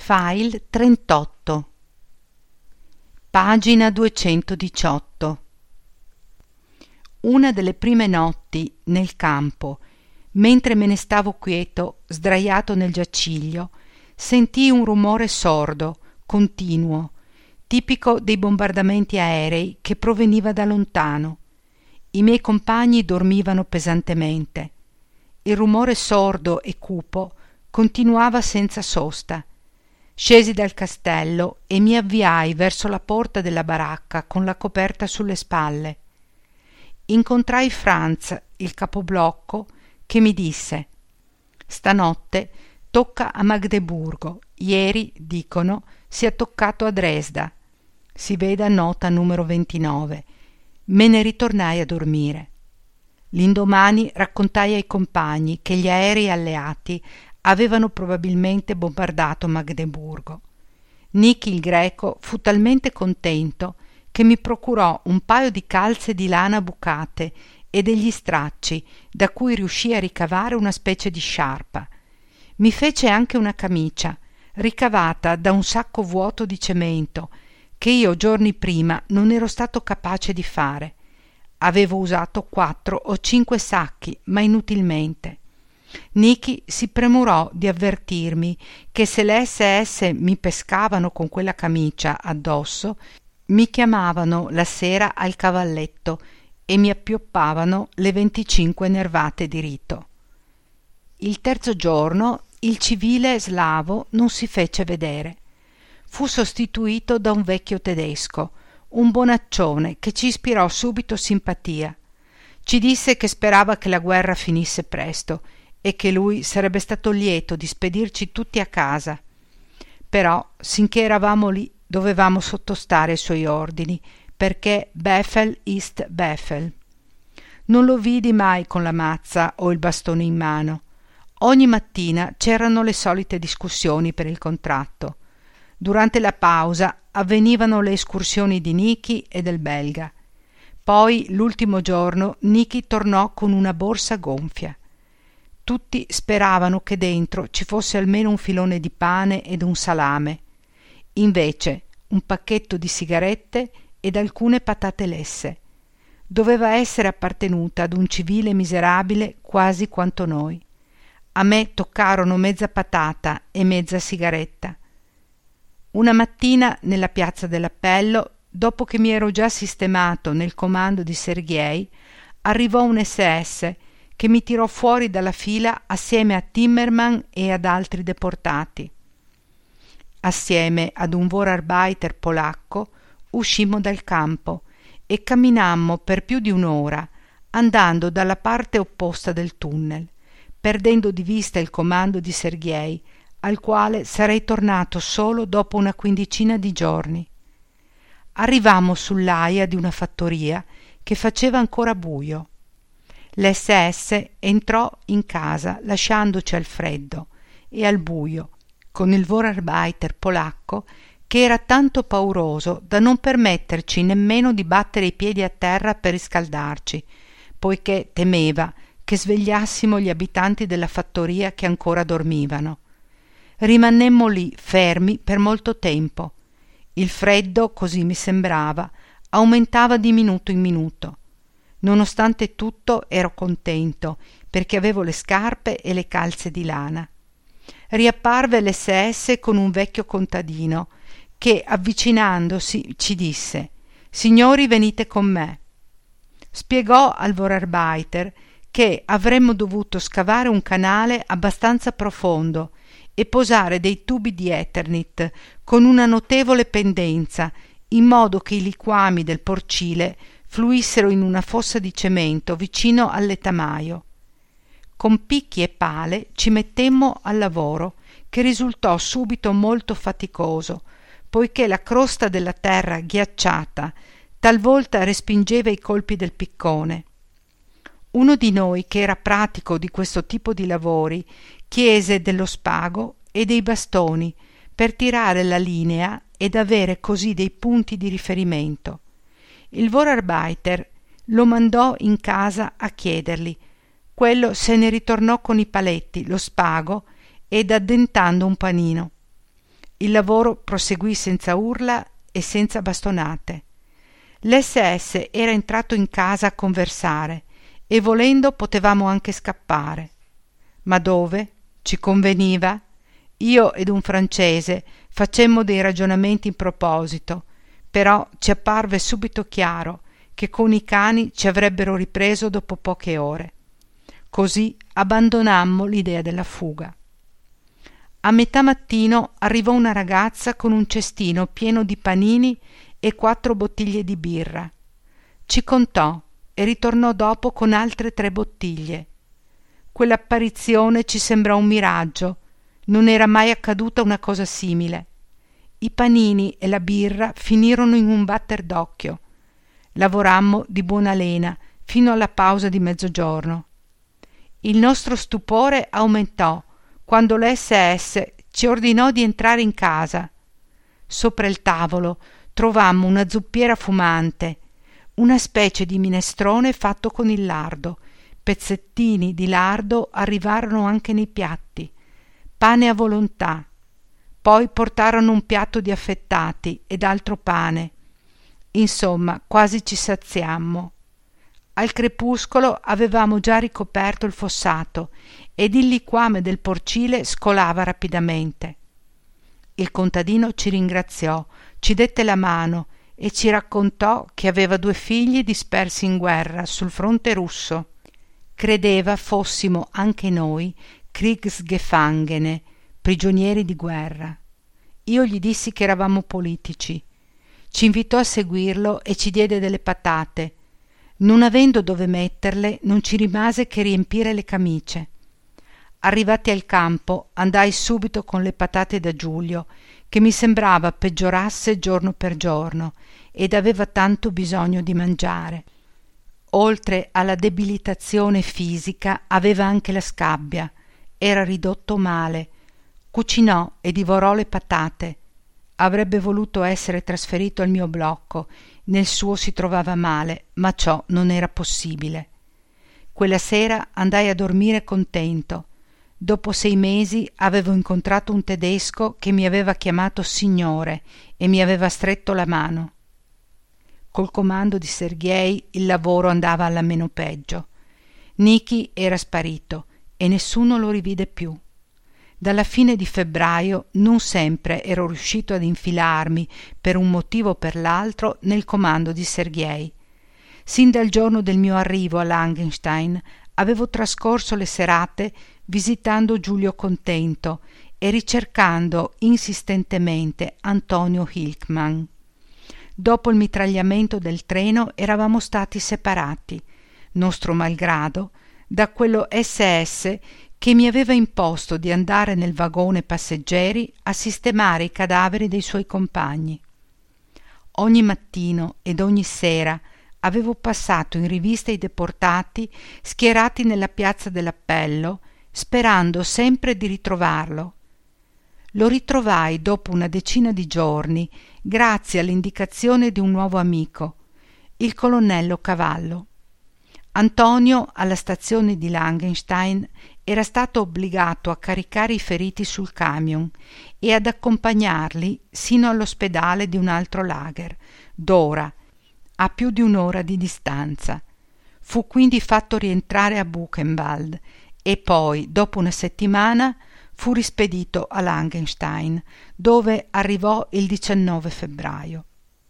File 38, pagina 218. Una delle prime notti nel campo, mentre me ne stavo quieto, sdraiato nel giaciglio, sentii un rumore sordo, continuo, tipico dei bombardamenti aerei che proveniva da lontano. I miei compagni dormivano pesantemente. Il rumore sordo e cupo continuava senza sosta. Scesi dal castello e mi avviai verso la porta della baracca con la coperta sulle spalle. Incontrai Franz, il capoblocco, che mi disse: «Stanotte tocca a Magdeburgo. Ieri, dicono, si è toccato a Dresda. Si veda nota numero 29. Me ne ritornai a dormire. L'indomani raccontai ai compagni che gli aerei alleati avevano probabilmente bombardato Magdeburgo. Nicky il greco fu talmente contento che mi procurò un paio di calze di lana bucate e degli stracci da cui riuscì a ricavare una specie di sciarpa. Mi fece anche una camicia ricavata da un sacco vuoto di cemento che io giorni prima non ero stato capace di fare. Avevo usato 4 o 5 sacchi, ma inutilmente. Nicky si premurò di avvertirmi che se le SS mi pescavano con quella camicia addosso, mi chiamavano la sera al cavalletto e mi appioppavano le 25 nervate di rito. Il terzo giorno il civile slavo non si fece vedere. Fu sostituito da un vecchio tedesco, un bonaccione che ci ispirò subito simpatia. Ci disse che sperava che la guerra finisse presto e che lui sarebbe stato lieto di spedirci tutti a casa. Però, sinché eravamo lì, dovevamo sottostare ai suoi ordini, perché Befehl ist Befehl. Non lo vidi mai con la mazza o il bastone in mano. Ogni mattina c'erano le solite discussioni per il contratto. Durante la pausa avvenivano le escursioni di Nicky e del belga. Poi, l'ultimo giorno, Nicky tornò con una borsa gonfia. Tutti speravano che dentro ci fosse almeno un filone di pane ed un salame. Invece un pacchetto di sigarette ed alcune patate lesse. Doveva essere appartenuta ad un civile miserabile quasi quanto noi. A me toccarono mezza patata e mezza sigaretta. Una mattina nella piazza dell'Appello, dopo che mi ero già sistemato nel comando di Sergej, arrivò un SS che mi tirò fuori dalla fila assieme a Timmerman e ad altri deportati. Assieme ad un Vorarbeiter polacco uscimmo dal campo e camminammo per più di un'ora, andando dalla parte opposta del tunnel, perdendo di vista il comando di Sergej, al quale sarei tornato solo dopo una quindicina di giorni. Arrivammo sull'aia di una fattoria che faceva ancora buio. L'SS entrò in casa lasciandoci al freddo e al buio, con il Vorarbeiter polacco che era tanto pauroso da non permetterci nemmeno di battere i piedi a terra per riscaldarci, poiché temeva che svegliassimo gli abitanti della fattoria che ancora dormivano. Rimanemmo lì fermi per molto tempo. Il freddo, così mi sembrava, aumentava di minuto in minuto. Nonostante tutto ero contento, perché avevo le scarpe e le calze di lana. Riapparve l'SS con un vecchio contadino che, avvicinandosi, ci disse: «Signori, venite con me». Spiegò al Vorarbeiter che avremmo dovuto scavare un canale abbastanza profondo e posare dei tubi di Eternit con una notevole pendenza, in modo che i liquami del porcile fluissero in una fossa di cemento vicino al letamaio. Con picchi e pale ci mettemmo al lavoro, che risultò subito molto faticoso, poiché la crosta della terra ghiacciata talvolta respingeva i colpi del piccone. Uno di noi, che era pratico di questo tipo di lavori, chiese dello spago e dei bastoni per tirare la linea ed avere così dei punti di riferimento. Il Vorarbeiter lo mandò in casa a chiederli. Quello se ne ritornò con i paletti, lo spago ed addentando un panino. Il lavoro proseguì senza urla e senza bastonate. L'SS era entrato in casa a conversare e volendo potevamo anche scappare. Ma dove? Ci conveniva? Io ed un francese facemmo dei ragionamenti in proposito, però ci apparve subito chiaro che con i cani ci avrebbero ripreso dopo poche ore. Così abbandonammo l'idea della fuga. A metà mattino arrivò una ragazza con un cestino pieno di panini e 4 bottiglie di birra. Ci contò e ritornò dopo con altre 3 bottiglie. Quell'apparizione ci sembrò un miraggio. Non era mai accaduta una cosa simile. I panini e la birra finirono in un batter d'occhio. Lavorammo di buona lena fino alla pausa di mezzogiorno. Il nostro stupore aumentò quando l'SS ci ordinò di entrare in casa. Sopra il tavolo trovammo una zuppiera fumante, una specie di minestrone fatto con il lardo. Pezzettini di lardo arrivarono anche nei piatti, pane a volontà. Poi portarono un piatto di affettati ed altro pane. Insomma, quasi ci saziammo. Al crepuscolo avevamo già ricoperto il fossato ed il liquame del porcile scolava rapidamente. Il contadino ci ringraziò, ci dette la mano e ci raccontò che aveva 2 figli dispersi in guerra sul fronte russo. Credeva fossimo anche noi Kriegsgefangene, prigionieri di guerra. Io gli dissi che eravamo politici. Ci invitò a seguirlo e ci diede delle patate. Non avendo dove metterle, non ci rimase che riempire le camicie. Arrivati al campo, andai subito con le patate da Giulio, che mi sembrava peggiorasse giorno per giorno ed aveva tanto bisogno di mangiare. Oltre alla debilitazione fisica aveva anche la scabbia, era ridotto male, cucinò e divorò le patate. Avrebbe voluto essere trasferito al mio blocco, nel suo si trovava male, ma ciò non era possibile. Quella sera andai a dormire contento. Dopo 6 mesi avevo incontrato un tedesco che mi aveva chiamato signore e mi aveva stretto la mano. Col comando di Sergej il lavoro andava alla meno peggio. Nicky era sparito e nessuno lo rivide più. Dalla fine di febbraio non sempre ero riuscito ad infilarmi, per un motivo o per l'altro, nel comando di Sergej. Sin dal giorno del mio arrivo a Langenstein avevo trascorso le serate visitando Giulio Contento e ricercando insistentemente Antonio Hilkmann. Dopo il mitragliamento del treno eravamo stati separati, nostro malgrado, da quello SS che mi aveva imposto di andare nel vagone passeggeri a sistemare i cadaveri dei suoi compagni. Ogni mattino ed ogni sera avevo passato in rivista i deportati schierati nella piazza dell'Appello, sperando sempre di ritrovarlo. Lo ritrovai dopo una decina di giorni, grazie all'indicazione di un nuovo amico, il colonnello Cavallo. Antonio, alla stazione di Langenstein, era stato obbligato a caricare i feriti sul camion e ad accompagnarli sino all'ospedale di un altro lager, Dora, a più di 1 ora di distanza. Fu quindi fatto rientrare a Buchenwald e poi, dopo una settimana, fu rispedito a Langenstein, dove arrivò il 19 febbraio.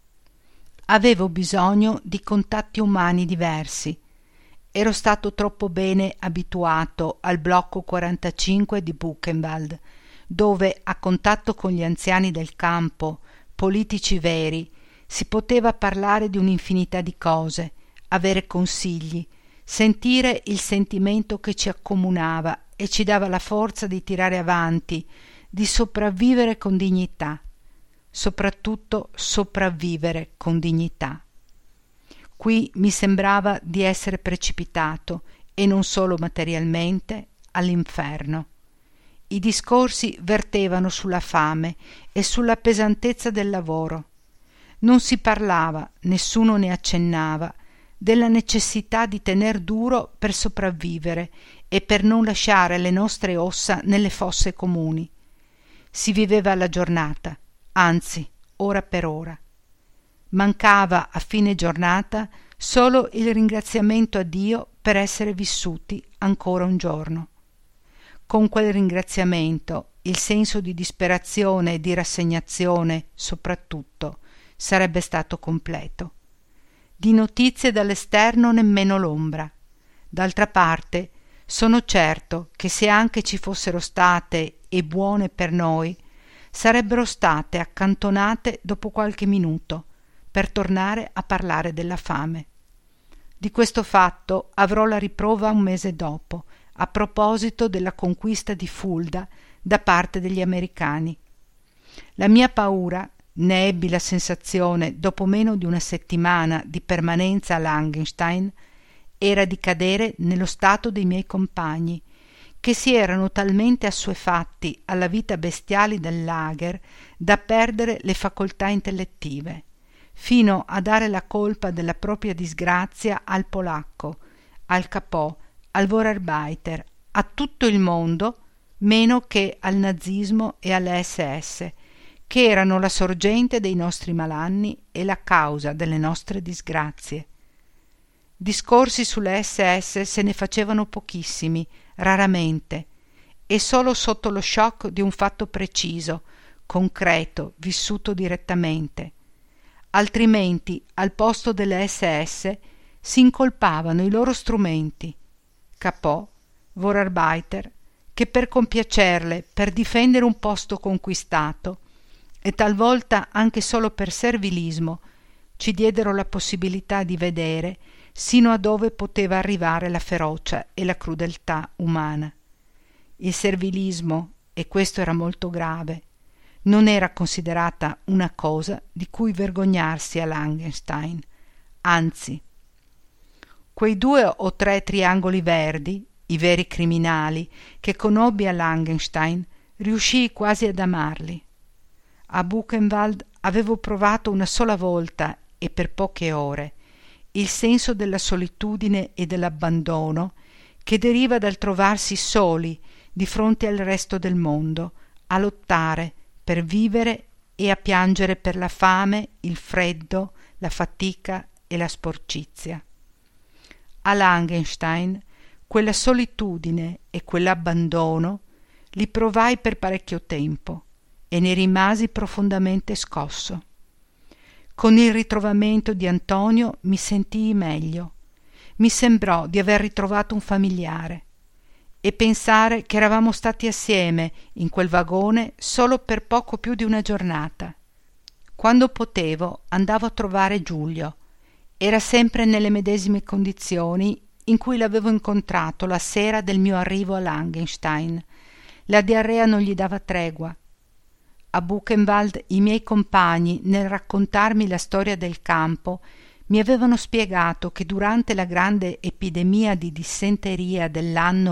Avevo bisogno di contatti umani diversi. Ero stato troppo bene abituato al blocco 45 di Buchenwald, dove, a contatto con gli anziani del campo, politici veri, si poteva parlare di un'infinità di cose, avere consigli, sentire il sentimento che ci accomunava e ci dava la forza di tirare avanti, di sopravvivere con dignità, soprattutto sopravvivere con dignità. Qui mi sembrava di essere precipitato, e non solo materialmente, all'inferno. I discorsi vertevano sulla fame e sulla pesantezza del lavoro. Non si parlava, nessuno ne accennava, della necessità di tener duro per sopravvivere e per non lasciare le nostre ossa nelle fosse comuni. Si viveva alla giornata, anzi, ora per ora. Mancava a fine giornata solo il ringraziamento a Dio per essere vissuti ancora un giorno. Con quel ringraziamento il senso di disperazione e di rassegnazione, soprattutto, sarebbe stato completo. Di notizie dall'esterno nemmeno l'ombra. D'altra parte, sono certo che se anche ci fossero state e buone per noi, sarebbero state accantonate dopo qualche minuto per tornare a parlare della fame. Di questo fatto avrò la riprova un mese dopo, a proposito della conquista di Fulda da parte degli americani. La mia paura, ne ebbi la sensazione dopo meno di una settimana di permanenza a Langenstein, era di cadere nello stato dei miei compagni, che si erano talmente assuefatti alla vita bestiale del lager da perdere le facoltà intellettive, fino a dare la colpa della propria disgrazia al polacco, al capò, al Vorarbeiter, a tutto il mondo, meno che al nazismo e alle SS, che erano la sorgente dei nostri malanni e la causa delle nostre disgrazie. Discorsi sulle SS se ne facevano pochissimi, raramente, e solo sotto lo shock di un fatto preciso, concreto, vissuto direttamente. Altrimenti, al posto delle SS, si incolpavano i loro strumenti, capò, Vorarbeiter, che per compiacerle, per difendere un posto conquistato, e talvolta anche solo per servilismo, ci diedero la possibilità di vedere sino a dove poteva arrivare la ferocia e la crudeltà umana. Il servilismo, e questo era molto grave, non era considerata una cosa di cui vergognarsi a Langenstein, anzi. Quei 2 o 3 triangoli verdi, i veri criminali, che conobbi a Langenstein, riuscii quasi ad amarli. A Buchenwald avevo provato una sola volta, e per poche ore, il senso della solitudine e dell'abbandono che deriva dal trovarsi soli di fronte al resto del mondo, a lottare per vivere e a piangere per la fame, il freddo, la fatica e la sporcizia. A Langenstein quella solitudine e quell'abbandono li provai per parecchio tempo e ne rimasi profondamente scosso. Con il ritrovamento di Antonio mi sentii meglio. Mi sembrò di aver ritrovato un familiare e pensare che eravamo stati assieme in quel vagone solo per poco più di una giornata. Quando potevo andavo a trovare Giulio. Era sempre nelle medesime condizioni in cui l'avevo incontrato la sera del mio arrivo a Langenstein. La diarrea non gli dava tregua. A Buchenwald i miei compagni, nel raccontarmi la storia del campo, mi avevano spiegato che durante la grande epidemia di dissenteria dell'anno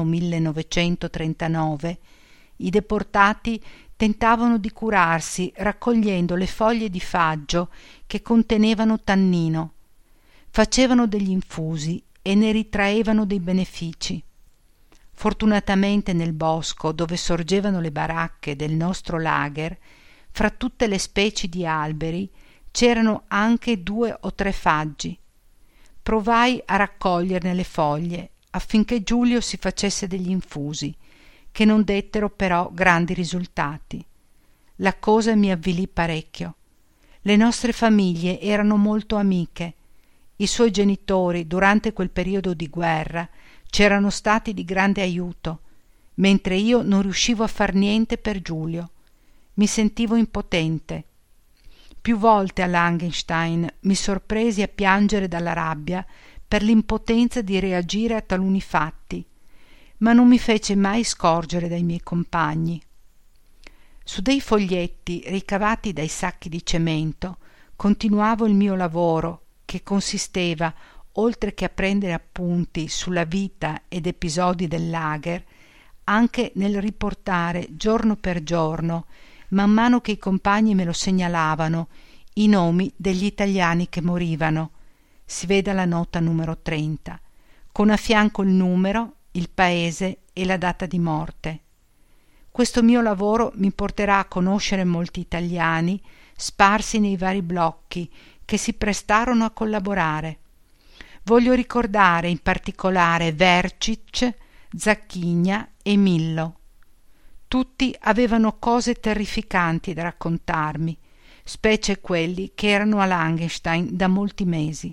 1939 i deportati tentavano di curarsi raccogliendo le foglie di faggio che contenevano tannino, facevano degli infusi e ne ritraevano dei benefici. Fortunatamente nel bosco dove sorgevano le baracche del nostro lager, fra tutte le specie di alberi, c'erano anche 2 o 3 faggi. Provai a raccoglierne le foglie affinché Giulio si facesse degli infusi, che non dettero però grandi risultati. La cosa mi avvilì parecchio. Le nostre famiglie erano molto amiche. I suoi genitori, durante quel periodo di guerra, c'erano stati di grande aiuto, mentre io non riuscivo a far niente per Giulio. Mi sentivo impotente. Più volte a Langenstein mi sorpresi a piangere dalla rabbia per l'impotenza di reagire a taluni fatti, ma non mi fece mai scorgere dai miei compagni. Su dei foglietti ricavati dai sacchi di cemento continuavo il mio lavoro, che consisteva, oltre che a prendere appunti sulla vita ed episodi del lager, anche nel riportare giorno per giorno, man mano che i compagni me lo segnalavano, i nomi degli italiani che morivano. Si veda la nota numero 30, con a fianco il numero, il paese e la data di morte. Questo mio lavoro mi porterà a conoscere molti italiani sparsi nei vari blocchi che si prestarono a collaborare. Voglio ricordare in particolare Vercic, Zacchigna e Millo. Tutti avevano cose terrificanti da raccontarmi, specie quelli che erano a Langenstein da molti mesi.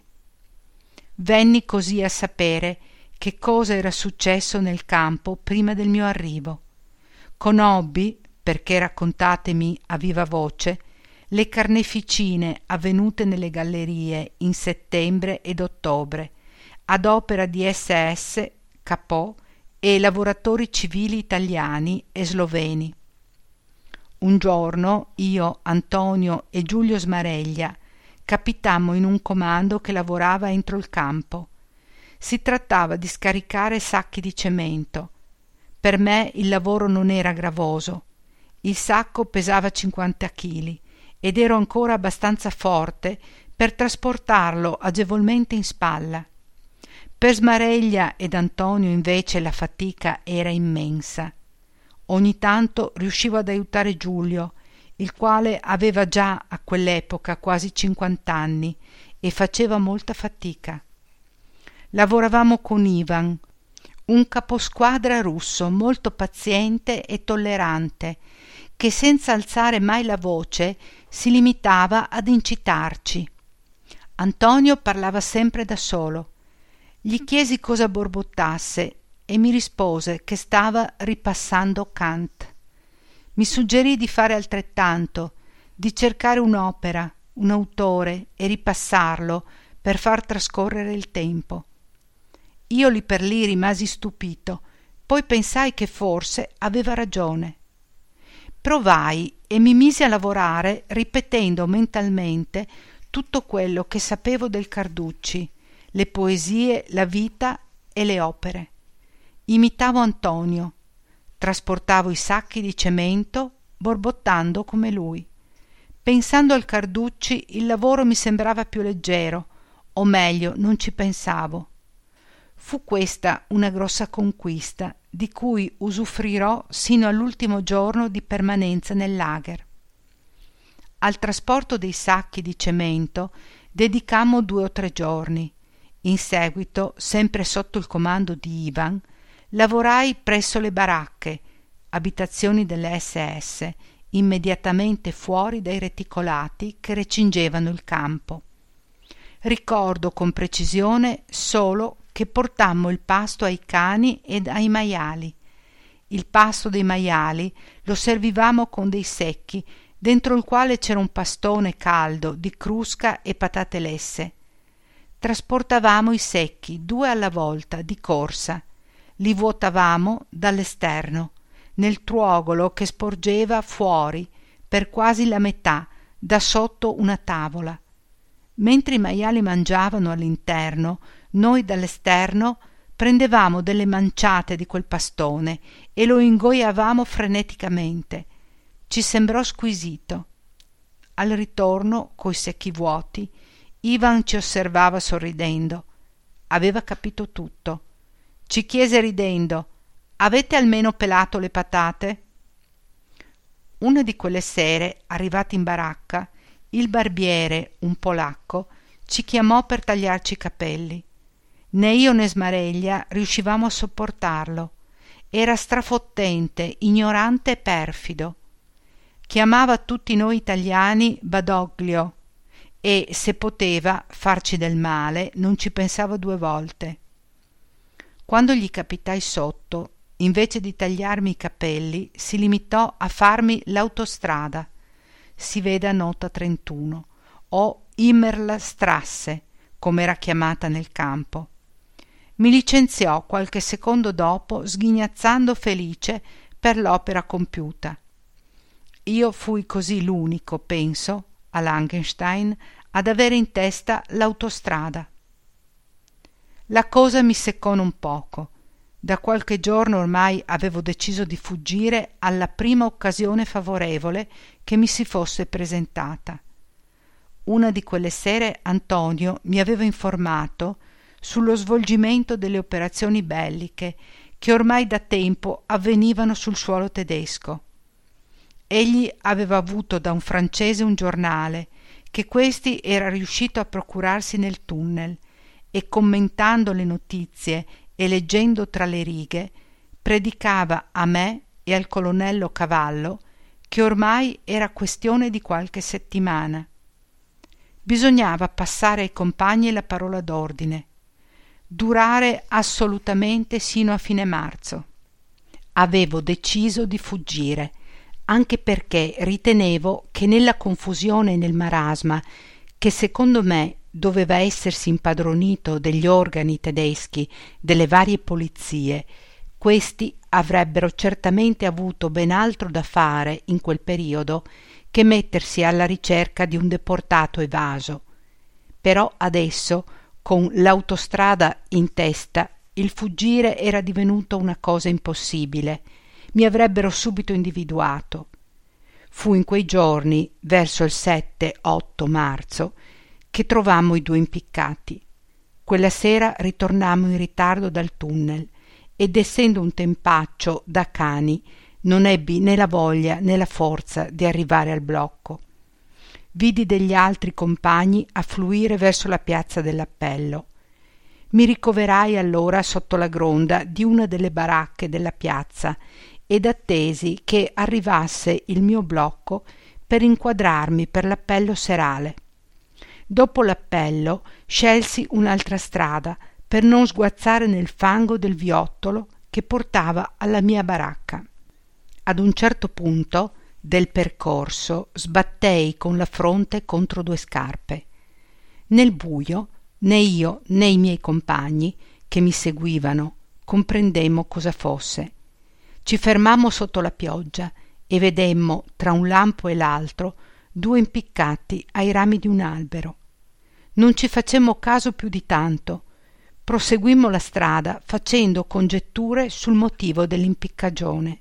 Venni così a sapere che cosa era successo nel campo prima del mio arrivo. Conobbi, perché raccontatemi a viva voce, le carneficine avvenute nelle gallerie in settembre ed ottobre, ad opera di SS, Capò e lavoratori civili italiani e sloveni. Un giorno io, Antonio e Giulio Smareglia capitammo in un comando che lavorava entro il campo. Si trattava di scaricare sacchi di cemento. Per me il lavoro non era gravoso. Il sacco pesava 50 chili ed ero ancora abbastanza forte per trasportarlo agevolmente in spalla. Per Smareglia ed Antonio invece la fatica era immensa. Ogni tanto riuscivo ad aiutare Giulio, il quale aveva già a quell'epoca quasi 50 anni e faceva molta fatica. Lavoravamo con Ivan, un caposquadra russo molto paziente e tollerante, che senza alzare mai la voce si limitava ad incitarci. Antonio parlava sempre da solo. Gli chiesi cosa borbottasse e mi rispose che stava ripassando Kant. Mi suggerì di fare altrettanto, di cercare un'opera, un autore e ripassarlo per far trascorrere il tempo. Io lì per lì rimasi stupito, poi pensai che forse aveva ragione. Provai e mi misi a lavorare ripetendo mentalmente tutto quello che sapevo del Carducci, le poesie, la vita e le opere. Imitavo Antonio, trasportavo i sacchi di cemento borbottando come lui. Pensando al Carducci il lavoro mi sembrava più leggero, o meglio non ci pensavo. Fu questa una grossa conquista di cui usufruirò sino all'ultimo giorno di permanenza nel lager. Al trasporto dei sacchi di cemento dedicammo 2 o 3 giorni. In seguito, sempre sotto il comando di Ivan, lavorai presso le baracche, abitazioni delle SS, immediatamente fuori dai reticolati che recingevano il campo. Ricordo con precisione solo che portammo il pasto ai cani ed ai maiali. Il pasto dei maiali lo servivamo con dei secchi, dentro il quale c'era un pastone caldo di crusca e patate lesse. Trasportavamo i secchi 2 alla volta di corsa, li vuotavamo dall'esterno, nel truogolo che sporgeva fuori per quasi la metà da sotto una tavola. Mentre i maiali mangiavano all'interno, noi dall'esterno prendevamo delle manciate di quel pastone e lo ingoiavamo freneticamente. Ci sembrò squisito. Al ritorno, coi secchi vuoti, Ivan ci osservava sorridendo. Aveva capito tutto. Ci chiese ridendo: «Avete almeno pelato le patate?» Una di quelle sere, arrivati in baracca, il barbiere, un polacco, ci chiamò per tagliarci i capelli. Né io né Smareglia riuscivamo a sopportarlo. Era strafottente, ignorante e perfido. Chiamava tutti noi italiani Badoglio e, se poteva farci del male, non ci pensava 2 volte. Quando gli capitai sotto, invece di tagliarmi i capelli, si limitò a farmi l'autostrada. Si veda nota 31, o Immerstrasse, come era chiamata nel campo. Mi licenziò qualche secondo dopo, sghignazzando felice per l'opera compiuta. Io fui così l'unico, penso, a Langenstein, ad avere in testa l'autostrada. La cosa mi seccò non poco. Da qualche giorno ormai avevo deciso di fuggire alla prima occasione favorevole che mi si fosse presentata. Una di quelle sere Antonio mi aveva informato sullo svolgimento delle operazioni belliche che ormai da tempo avvenivano sul suolo tedesco. Egli aveva avuto da un francese un giornale che questi era riuscito a procurarsi nel tunnel e, commentando le notizie e leggendo tra le righe, predicava a me e al colonnello Cavallo che ormai era questione di qualche settimana. Bisognava passare ai compagni la parola d'ordine, durare assolutamente sino a fine marzo. Avevo deciso di fuggire, anche perché ritenevo che nella confusione e nel marasma che secondo me doveva essersi impadronito degli organi tedeschi, delle varie polizie, questi avrebbero certamente avuto ben altro da fare in quel periodo che mettersi alla ricerca di un deportato evaso. Però adesso, con l'autostrada in testa, il fuggire era divenuto una cosa impossibile. Mi avrebbero subito individuato. Fu in quei giorni, verso il 7-8 marzo, che trovammo i due impiccati. Quella sera ritornammo in ritardo dal tunnel ed, essendo un tempaccio da cani, non ebbi né la voglia né la forza di arrivare al blocco. Vidi degli altri compagni affluire verso la piazza dell'appello. Mi ricoverai allora sotto la gronda di una delle baracche della piazza ed attesi che arrivasse il mio blocco per inquadrarmi per l'appello serale. Dopo l'appello scelsi un'altra strada per non sguazzare nel fango del viottolo che portava alla mia baracca. Ad un certo punto del percorso sbattei con la fronte contro due scarpe. Nel buio né io né i miei compagni che mi seguivano comprendemmo cosa fosse. Ci fermammo sotto la pioggia e vedemmo tra un lampo e l'altro due impiccati ai rami di un albero. Non ci facemmo caso più di tanto. Proseguimmo la strada facendo congetture sul motivo dell'impiccagione.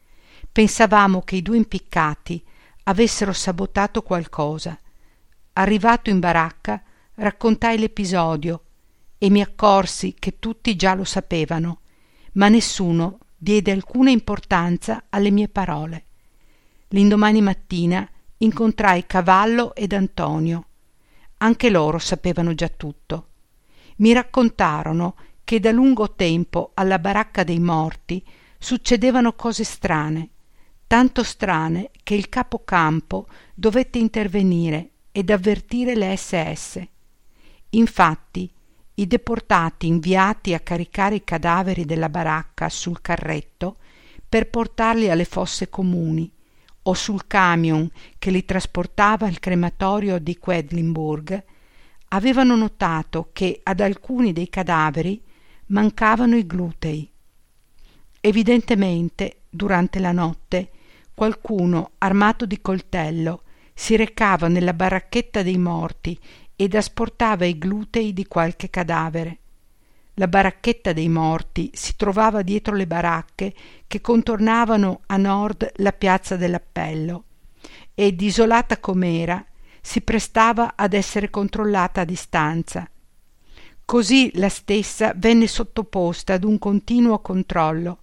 Pensavamo che i due impiccati avessero sabotato qualcosa. Arrivato in baracca, raccontai l'episodio e mi accorsi che tutti già lo sapevano, ma nessuno diede alcuna importanza alle mie parole. L'indomani mattina incontrai Cavallo ed Antonio. Anche loro sapevano già tutto. Mi raccontarono che da lungo tempo alla baracca dei morti succedevano cose strane, tanto strane che il capocampo dovette intervenire ed avvertire le SS. Infatti, i deportati inviati a caricare i cadaveri della baracca sul carretto per portarli alle fosse comuni o sul camion che li trasportava al crematorio di Quedlinburg avevano notato che ad alcuni dei cadaveri mancavano i glutei. Evidentemente, durante la notte, qualcuno armato di coltello si recava nella baracchetta dei morti ed asportava i glutei di qualche cadavere. La baracchetta dei morti si trovava dietro le baracche che contornavano a nord la piazza dell'appello ed, isolata com'era, si prestava ad essere controllata a distanza. Così la stessa venne sottoposta ad un continuo controllo,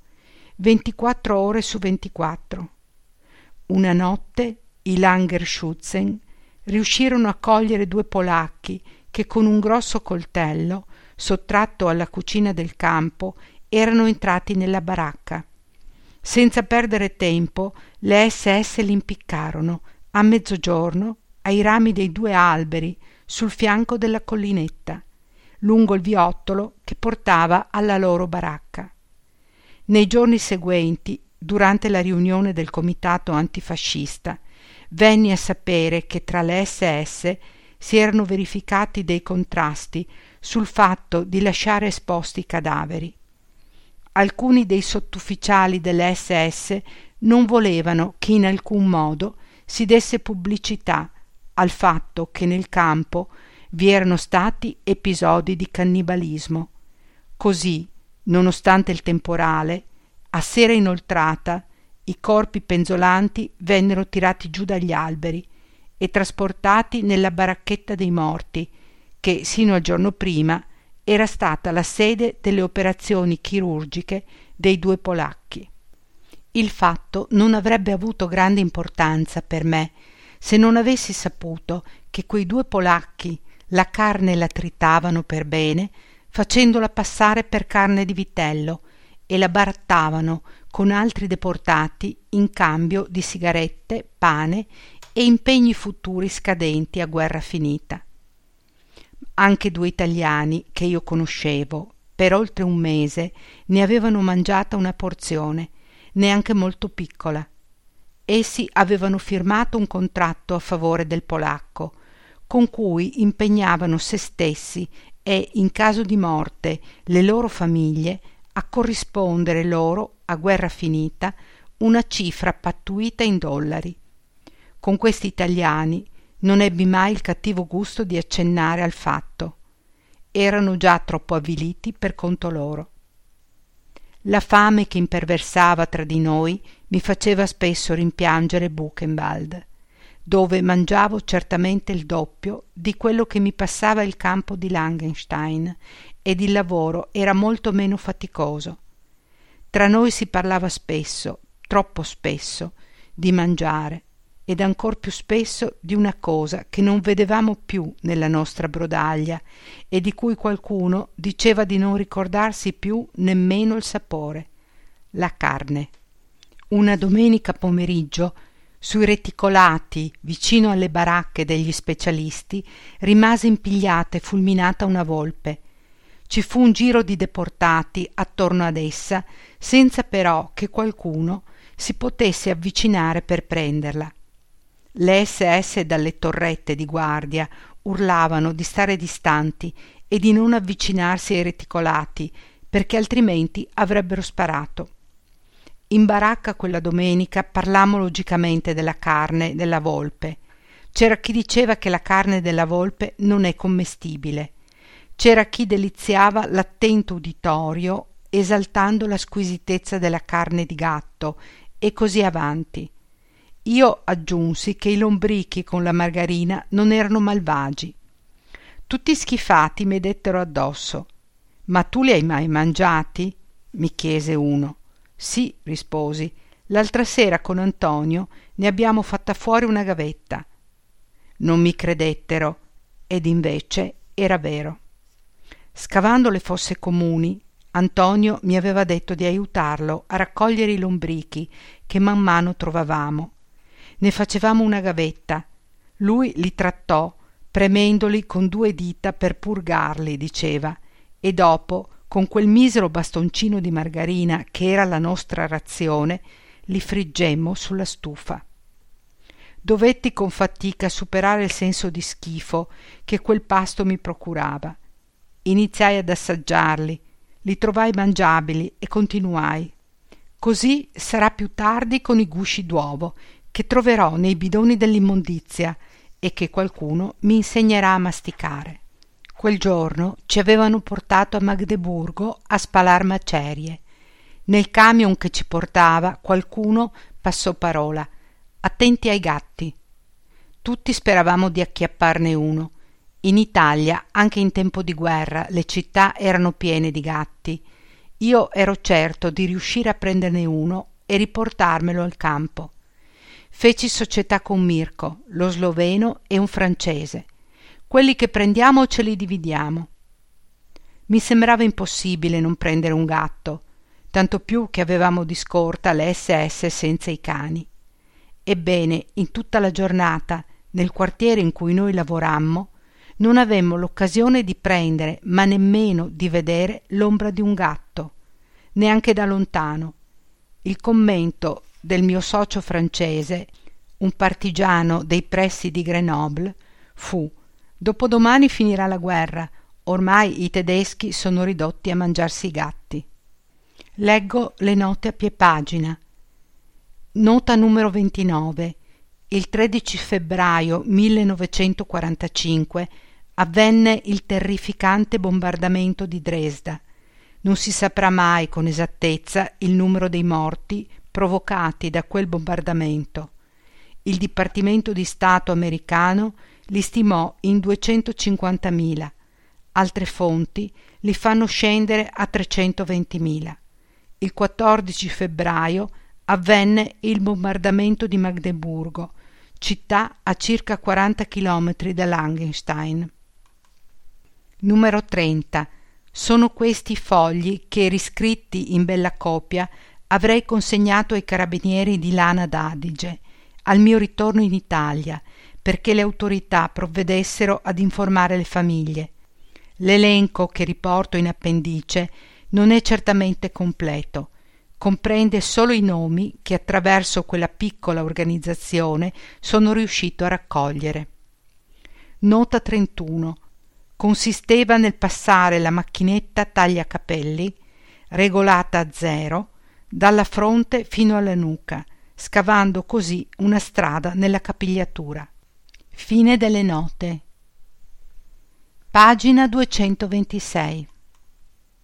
24 ore su 24. Una notte i Langerschützen riuscirono a cogliere due polacchi che con un grosso coltello, sottratto alla cucina del campo, erano entrati nella baracca. Senza perdere tempo, le SS li impiccarono a mezzogiorno ai rami dei due alberi sul fianco della collinetta, lungo il viottolo che portava alla loro baracca. Nei giorni seguenti, durante la riunione del comitato antifascista, venni a sapere che tra le SS si erano verificati dei contrasti sul fatto di lasciare esposti i cadaveri. Alcuni dei sottufficiali delle SS non volevano che in alcun modo si desse pubblicità al fatto che nel campo vi erano stati episodi di cannibalismo. Così, nonostante il temporale, a sera inoltrata i corpi penzolanti vennero tirati giù dagli alberi e trasportati nella baracchetta dei morti che, sino al giorno prima, era stata la sede delle operazioni chirurgiche dei 2 polacchi. Il fatto non avrebbe avuto grande importanza per me se non avessi saputo che quei 2 polacchi la carne la tritavano per bene, facendola passare per carne di vitello, e la barattavano con altri deportati in cambio di sigarette, pane e impegni futuri scadenti a guerra finita. Anche 2 italiani che io conoscevo per oltre un mese ne avevano mangiata una porzione, neanche molto piccola. Essi avevano firmato un contratto a favore del polacco, con cui impegnavano se stessi e, in caso di morte, le loro famiglie a corrispondere loro, a guerra finita, una cifra pattuita in dollari. Con questi italiani non ebbi mai il cattivo gusto di accennare al fatto. Erano già troppo avviliti per conto loro. La fame che imperversava tra di noi mi faceva spesso rimpiangere Buchenwald, dove mangiavo certamente il doppio di quello che mi passava il campo di Langenstein, ed il lavoro era molto meno faticoso. Tra noi si parlava spesso, troppo spesso, di mangiare, ed ancor più spesso di una cosa che non vedevamo più nella nostra brodaglia e di cui qualcuno diceva di non ricordarsi più nemmeno il sapore: la carne. Una domenica pomeriggio, sui reticolati vicino alle baracche degli specialisti, rimase impigliata e fulminata una volpe. Ci fu un giro di deportati attorno ad essa, senza però che qualcuno si potesse avvicinare per prenderla. Le SS dalle torrette di guardia urlavano di stare distanti e di non avvicinarsi ai reticolati, perché altrimenti avrebbero sparato. In baracca quella domenica parlammo logicamente della carne della volpe. C'era chi diceva che la carne della volpe non è commestibile. C'era chi deliziava l'attento uditorio esaltando la squisitezza della carne di gatto, e così avanti. Io aggiunsi che i lombrichi con la margarina non erano malvagi. Tutti schifati mi dettero addosso. «Ma tu li hai mai mangiati?» mi chiese uno. «Sì», risposi, «l'altra sera con Antonio ne abbiamo fatta fuori una gavetta». Non mi credettero, ed invece era vero. Scavando le fosse comuni, Antonio mi aveva detto di aiutarlo a raccogliere i lombrichi che man mano trovavamo. Ne facevamo una gavetta. Lui li trattò, premendoli con 2 dita per purgarli, diceva, e dopo, con quel misero bastoncino di margarina che era la nostra razione, li friggemmo sulla stufa. Dovetti con fatica superare il senso di schifo che quel pasto mi procurava. Iniziai ad assaggiarli, li trovai mangiabili e continuai. Così sarà più tardi con i gusci d'uovo che troverò nei bidoni dell'immondizia e che qualcuno mi insegnerà a masticare. Quel giorno ci avevano portato a Magdeburgo a spalar macerie. Nel camion che ci portava qualcuno passò parola: «Attenti ai gatti». Tutti speravamo di acchiapparne uno. In Italia, anche in tempo di guerra, le città erano piene di gatti. Io ero certo di riuscire a prenderne uno e riportarmelo al campo. Feci società con Mirko, lo sloveno, e un francese. Quelli che prendiamo ce li dividiamo. Mi sembrava impossibile non prendere un gatto, tanto più che avevamo di scorta le SS senza i cani. Ebbene, in tutta la giornata, nel quartiere in cui noi lavorammo, non avemmo l'occasione di prendere, ma nemmeno di vedere l'ombra di un gatto, neanche da lontano. Il commento del mio socio francese, un partigiano dei pressi di Grenoble, fu: «Dopodomani finirà la guerra, ormai i tedeschi sono ridotti a mangiarsi i gatti». Leggo le note a pie pagina. Nota numero 29. Il 13 febbraio 1945 avvenne il terrificante bombardamento di Dresda. Non si saprà mai con esattezza il numero dei morti provocati da quel bombardamento. Il Dipartimento di Stato americano li stimò in 250.000. Altre fonti li fanno scendere a 320.000. Il 14 febbraio avvenne il bombardamento di Magdeburgo, città a circa 40 chilometri da Langenstein. Numero 30. Sono questi i fogli che, riscritti in bella copia, avrei consegnato ai carabinieri di Lana d'Adige al mio ritorno in Italia, perché le autorità provvedessero ad informare le famiglie. L'elenco che riporto in appendice non è certamente completo, comprende solo i nomi che attraverso quella piccola organizzazione sono riuscito a raccogliere. Nota 31. Consisteva nel passare la macchinetta tagliacapelli, regolata a 0, dalla fronte fino alla nuca, scavando così una strada nella capigliatura. Fine delle note. Pagina 226.